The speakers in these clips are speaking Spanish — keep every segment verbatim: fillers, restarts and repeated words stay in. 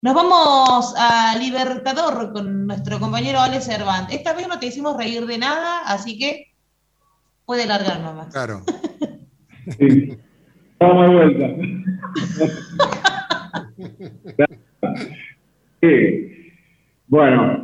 Nos vamos a Libertador con nuestro compañero Ale Cervantes. Esta vez no te hicimos reír de nada, así que puede largar nomás. Claro. Sí. Vamos de vuelta. Sí. Bueno,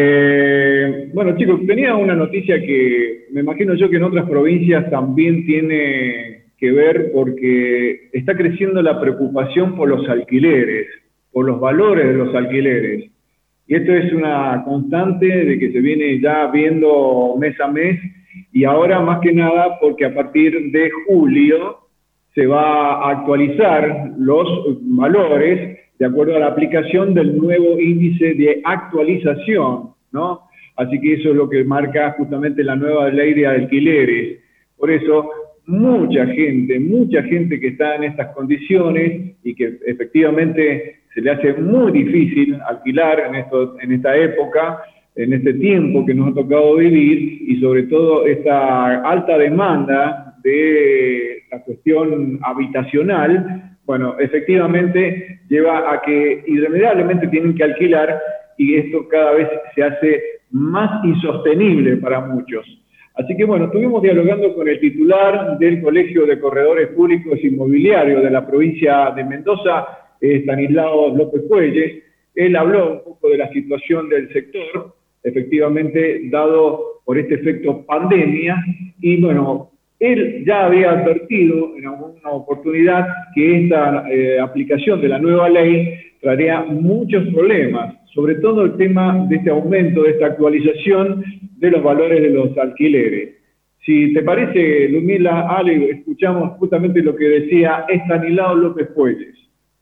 eh, bueno chicos, tenía una noticia que me imagino yo que en otras provincias también tiene que ver porque está creciendo la preocupación por los alquileres, por los valores de los alquileres. Y esto es una constante de que se viene ya viendo mes a mes y ahora más que nada porque a partir de julio se va a actualizar los valores de acuerdo a la aplicación del nuevo índice de actualización, ¿no? Así que eso es lo que marca justamente la nueva ley de alquileres. Por eso, mucha gente, mucha gente que está en estas condiciones y que efectivamente se le hace muy difícil alquilar en, esto, en esta época, en este tiempo que nos ha tocado vivir y sobre todo esta alta demanda de la cuestión habitacional, bueno, efectivamente lleva a que irremediablemente tienen que alquilar y esto cada vez se hace más insostenible para muchos. Así que bueno, estuvimos dialogando con el titular del Colegio de Corredores Públicos Inmobiliarios de la provincia de Mendoza, Estanislao López Puelles. Él habló un poco de la situación del sector, efectivamente dado por este efecto pandemia, y bueno, él ya había advertido en alguna oportunidad que esta eh, aplicación de la nueva ley traería muchos problemas, sobre todo el tema de este aumento, de esta actualización de los valores de los alquileres. Si te parece, Ludmila, Ale, escuchamos justamente lo que decía Estanislao López Puelles.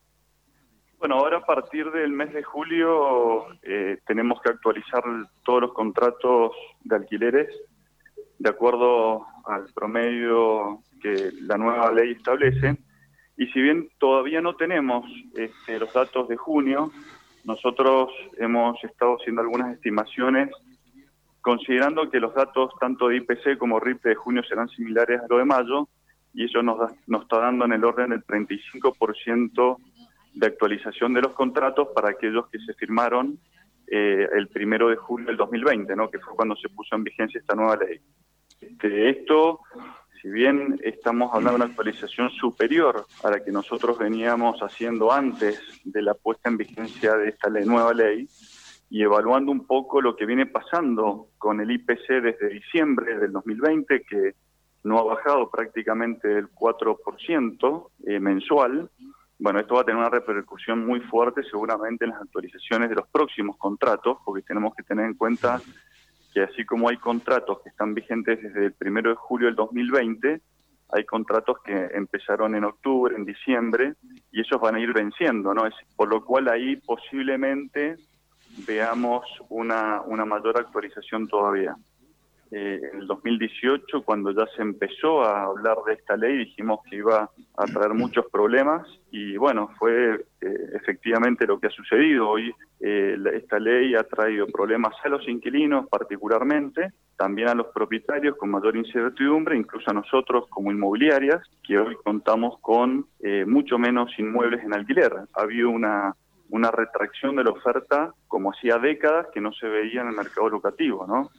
Bueno, ahora a partir del mes de julio eh, tenemos que actualizar todos los contratos de alquileres de acuerdo al promedio que la nueva ley establece. Y si bien todavía no tenemos este, los datos de junio, nosotros hemos estado haciendo algunas estimaciones considerando que los datos tanto de I P C como R I P de junio serán similares a lo de mayo, y eso nos, da, nos está dando en el orden del treinta y cinco por ciento de actualización de los contratos para aquellos que se firmaron eh, el primero de julio del dos mil veinte, ¿no? Que fue cuando se puso en vigencia esta nueva ley. Este, esto, si bien estamos hablando de una actualización superior a la que nosotros veníamos haciendo antes de la puesta en vigencia de esta ley, nueva ley, y evaluando un poco lo que viene pasando con el I P C desde diciembre del dos mil veinte, que no ha bajado prácticamente el cuatro por ciento eh, mensual, bueno, esto va a tener una repercusión muy fuerte seguramente en las actualizaciones de los próximos contratos, porque tenemos que tener en cuenta que así como hay contratos que están vigentes desde el primero de julio del dos mil veinte, hay contratos que empezaron en octubre, en diciembre, y esos van a ir venciendo, ¿no? Es, por lo cual ahí posiblemente veamos una, una mayor actualización todavía. Eh, en el dos mil dieciocho, cuando ya se empezó a hablar de esta ley, dijimos que iba a traer muchos problemas y bueno, fue eh, efectivamente lo que ha sucedido. Hoy eh, esta ley ha traído problemas a los inquilinos particularmente, también a los propietarios con mayor incertidumbre, incluso a nosotros como inmobiliarias, que hoy contamos con eh, mucho menos inmuebles en alquiler. Ha habido una, una retracción de la oferta como hacía décadas que no se veía en el mercado locativo, ¿no?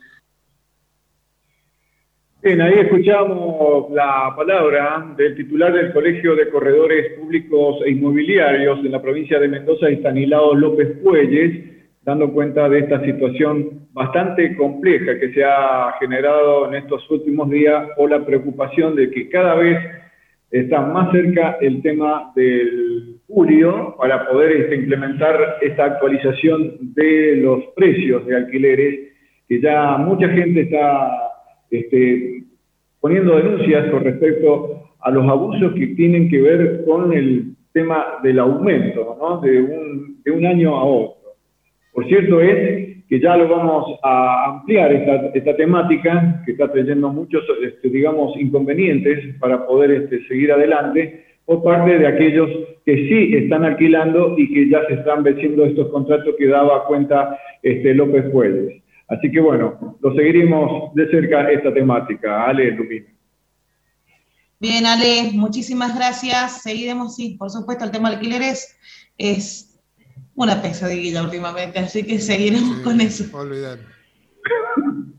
Bien, ahí escuchamos la palabra del titular del Colegio de Corredores Públicos e Inmobiliarios en la provincia de Mendoza, Estanislao López Puelles, dando cuenta de esta situación bastante compleja que se ha generado en estos últimos días por la preocupación de que cada vez está más cerca el tema del julio para poder este, implementar esta actualización de los precios de alquileres, que ya mucha gente está Este, poniendo denuncias con respecto a los abusos que tienen que ver con el tema del aumento, ¿no? de, un, de un año a otro. Por cierto es que ya lo vamos a ampliar esta, esta temática, que está trayendo muchos, este, digamos, inconvenientes para poder este, seguir adelante, por parte de aquellos que sí están alquilando y que ya se están venciendo estos contratos que daba cuenta este, López Puelles. Así que bueno, lo seguiremos de cerca esta temática. Ale, Lupina. Bien, Ale, muchísimas gracias. Seguiremos, sí, por supuesto, el tema de alquileres es una pesadilla últimamente, así que seguiremos Sí, con eso. olvidar.